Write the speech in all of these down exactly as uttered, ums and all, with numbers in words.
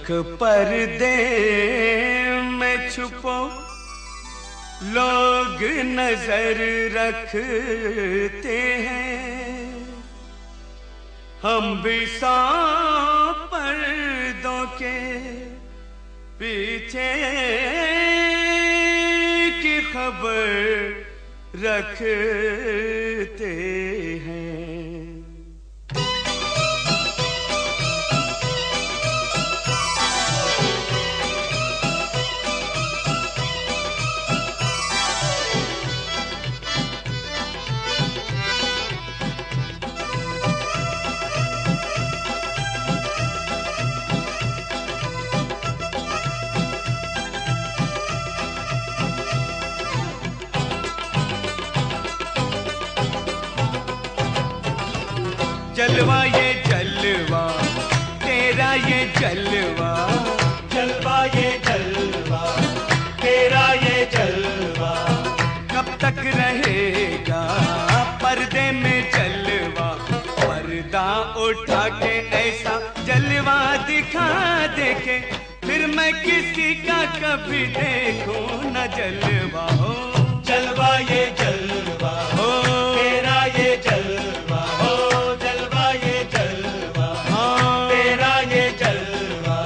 एक पर्दे में छुपो लोग नजर रखते हैं, हम भी सौ पर्दों के पीछे की खबर रखते हैं। जलवा ये जलवा तेरा ये जलवा, जलवा ये जलवा तेरा ये जलवा, कब तक रहेगा पर्दे में जलवा। पर्दा उठा के ऐसा जलवा दिखा दे के फिर मैं किसी का कभी देखूं न जलवा हो। जलवा ये जलवा हो तेरा ये जलवा, हो जलवा ये जलवा तेरा ये जलवा।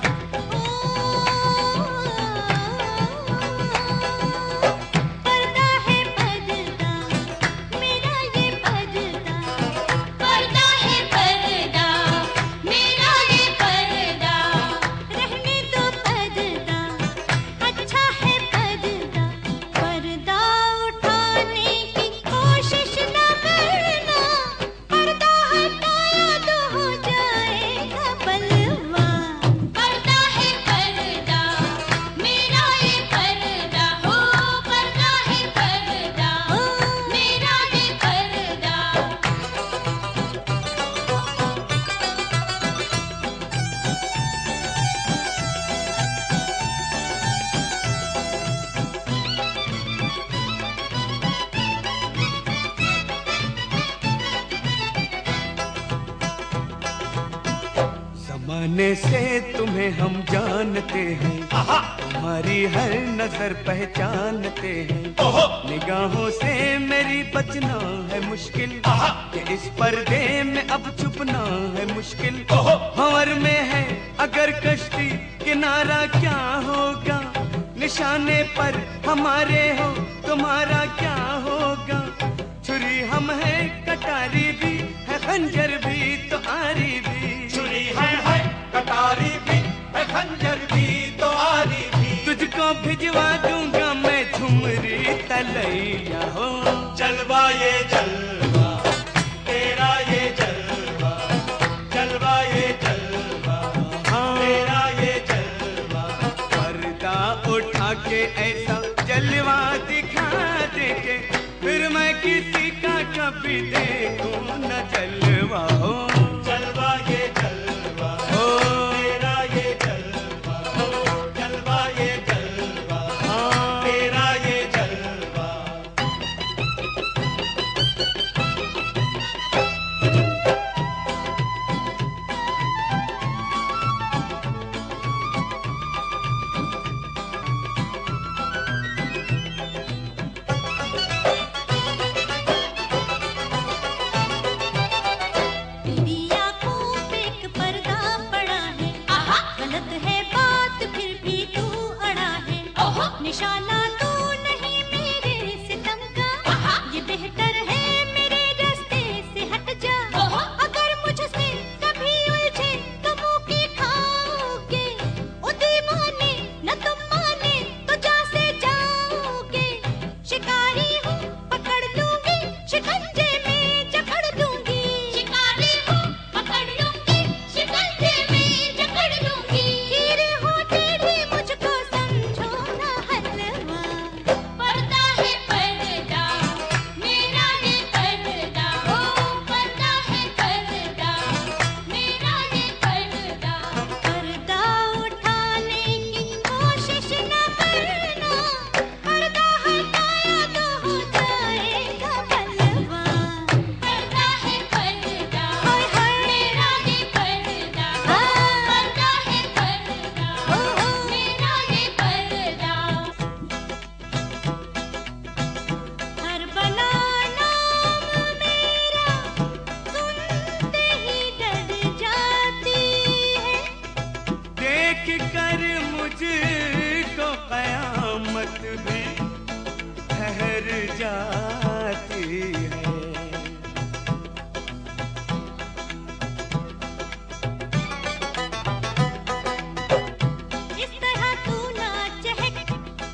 पर्दा है पर्दा मेरा ये पर्दा, पर्दा है पर्दा मेरा ये पर्दा, रहने दो पर्दा अच्छा है पर्दा, पर्दा उठाने की कोशिश न करना, पर्दा हटाया तो हो जाएगा बलवा। पर्दा है पर्दा मेरा ये पर्दा, हो पर्दा है पर्दा मेरा ये पर्दा। जमाने से तुम्हें हम जानते हैं, तुम्हारी हर नजर पहचानते हैं। निगाहों से मेरी बचना है मुश्किल, कि इस पर्दे में अब छुपना है मुश्किल। भंवर में है अगर कश्ती किनारा क्या होगा, निशाने पर हमारे हो तुम्हारा क्या होगा। छुरी हम है कटारी भी है खंजर भी तो आरी भी, छुरी है है कटारी भी है खंजर भी तो आरी भी। तुझको भिजवा दूंगा मैं झुमरी तलैया हो। जलवा ये जलवा तेरा ये जलवा, जलवा ये जलवा तेरा ये जलवा। पर्दा उठा के ऐसा जलवा दिखा दे के फिर मैं किसी का कभी देखूं न जलवा हो। जलवा ये जलवा हो तेरा ये जलवा, जलवा ये जलवा तेरा ये जलवा। तेरी आंखों पे एक पर्दा पड़ा है, गलत है बात फिर भी तू अड़ा है। निशाना तू नहीं मेरे सितम का, ये बेहतर है मेरे रास्ते से हट जा। अगर मुझसे कभी उलझे तो मुंह की खाओगे, ओ दीवाने न तुम माने तो जा से जाओगे। शिकारी हूँ पकड़ लूंगी शिकंजे में जकड़ दूंगी, शिकारी हूँ पकड़ लूंगी शिकंजे में जकड़ दूंगी। खीर हो टेढ़ी मुझको समझो ना हलवा,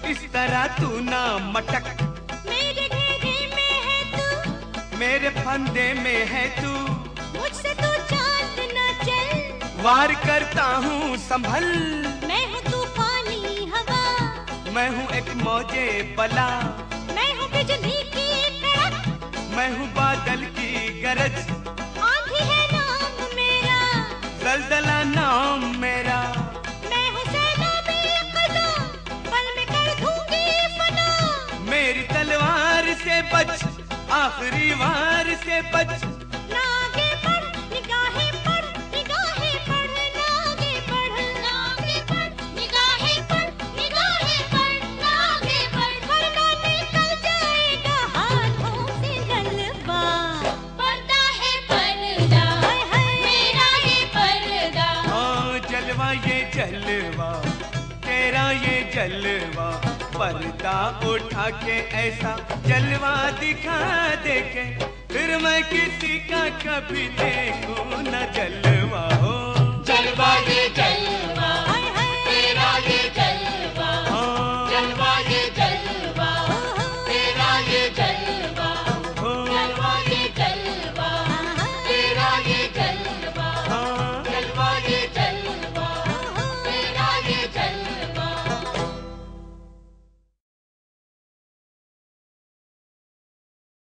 इस तरह तू ना मटक, मेरे घेरे में है तू, मेरे फंदे में है तू, मुझसे तू चांद न चल, वार करता हूँ संभल, मैं हूँ तूफानी हवा, मैं हूँ एक मौजे बला, मैं हूँ बिजली की कड़क, मैं हूँ बादल की गरज, आंधी है नाम मेरा, दलदला नाम मेरा, मैं हूँ सैलाबी क़ज़ा, पल में कर दूंगी फना, मेरी तलवार से बच, आखिरी वार से बच, ना आगे बढ़ निगाहें पढ़, निगाहें पढ़, ना आगे बढ़, ना आगे बढ़ निगाहें पढ़, निगाहें पढ़, ना आगे बढ़, वरना निकल जाएगा हाथों से जलवा। पर्दा है पर्दा, हाय हाय मेरा ये पर्दा, हाँ जलवा ये जलवा, तेरा ये जलवा, पर्दा उठा के ऐसा जलवा दिखा दे के, फिर मैं किसी का कभी देखूं न जलवा हो। जलवा ये जलवा।